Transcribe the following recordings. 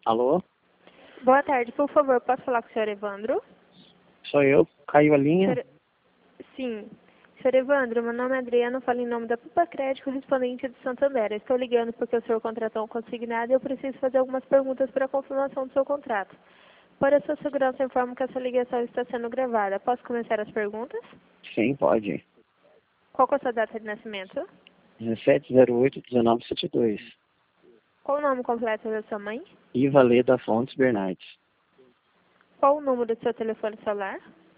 Alô? Boa tarde, por favor, posso falar com o senhor Evandro? Sou eu. Caiu a linha? Senhor... Sim. Senhor Evandro, meu nome é Adriano, falo em nome da Pupa Crédito, correspondente de Santander. Estou ligando porque o senhor contratou um consignado e eu preciso fazer algumas perguntas para a confirmação do seu contrato. Para a sua segurança, informo que essa ligação está sendo gravada. Posso começar as perguntas? Sim, pode. Qual é a sua data de nascimento? 1708-1972. Qual o nome completo da sua mãe? Iva Leda Fontes Bernardes. Qual o número do seu telefone celular?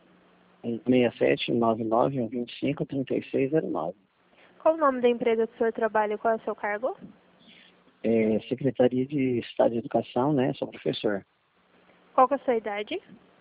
6799-125-3609. Qual o nome da empresa que o senhor trabalha e qual é o seu cargo? Secretaria de Estado de Educação, né? Sou professor. Qual é a sua idade?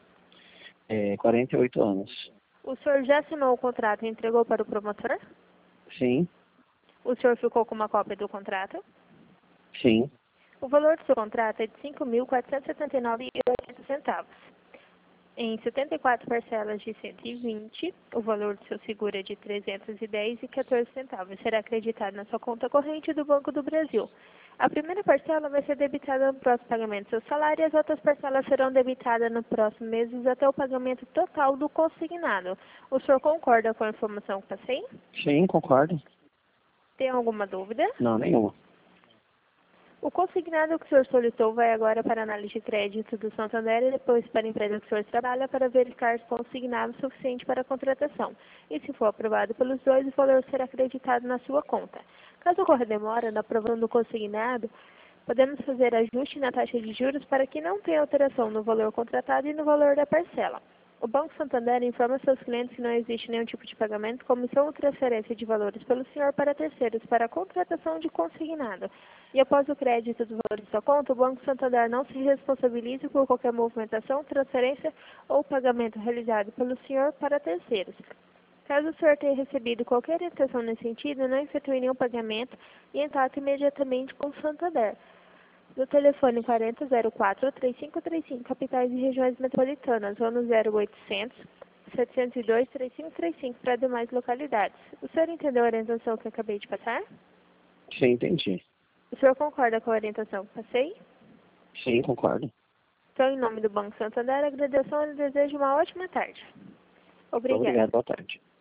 48 anos. O senhor já assinou o contrato e entregou para o promotor? Sim, O senhor ficou com uma cópia do contrato? sim. O valor do seu contrato é de R$ 5.479,80. Em 74 parcelas de 120, o valor do seu seguro é de R$ 310,14. Será acreditado na sua conta corrente do Banco do Brasil. A primeira parcela vai ser debitada no próximo pagamento do seu salário e as outras parcelas serão debitadas no próximo mês até o pagamento total do consignado. O senhor concorda com a informação que passei? Sim, concordo. Tem alguma dúvida? Não, nenhuma. O consignado que o senhor solicitou vai agora para a análise de crédito do Santander e depois para a empresa que o senhor trabalha para verificar se consignado suficiente para a contratação. E se for aprovado pelos dois, o valor será acreditado na sua conta. Caso ocorra demora na aprovação do consignado, podemos fazer ajuste na taxa de juros para que não tenha alteração no valor contratado e no valor da parcela. O Banco Santander informa seus clientes que não existe nenhum tipo de pagamento, comissão ou transferência de valores pelo senhor para terceiros para a contratação de consignado. E após o crédito do valor de sua conta, o Banco Santander não se responsabiliza por qualquer movimentação, transferência ou pagamento realizado pelo senhor para terceiros. Caso o senhor tenha recebido qualquer orientação nesse sentido, não efetue nenhum pagamento e entrate imediatamente com o Santander. No telefone 4004-3535, capitais e regiões metropolitanas, ou no 0800 702 3535 para demais localidades. O senhor entendeu a orientação que eu acabei de passar? Sim, entendi. O senhor concorda com a orientação que passei? Sim, concordo. Então, em nome do Banco Santander, agradeço e desejo uma ótima tarde. Muito Obrigada. obrigado, boa tarde.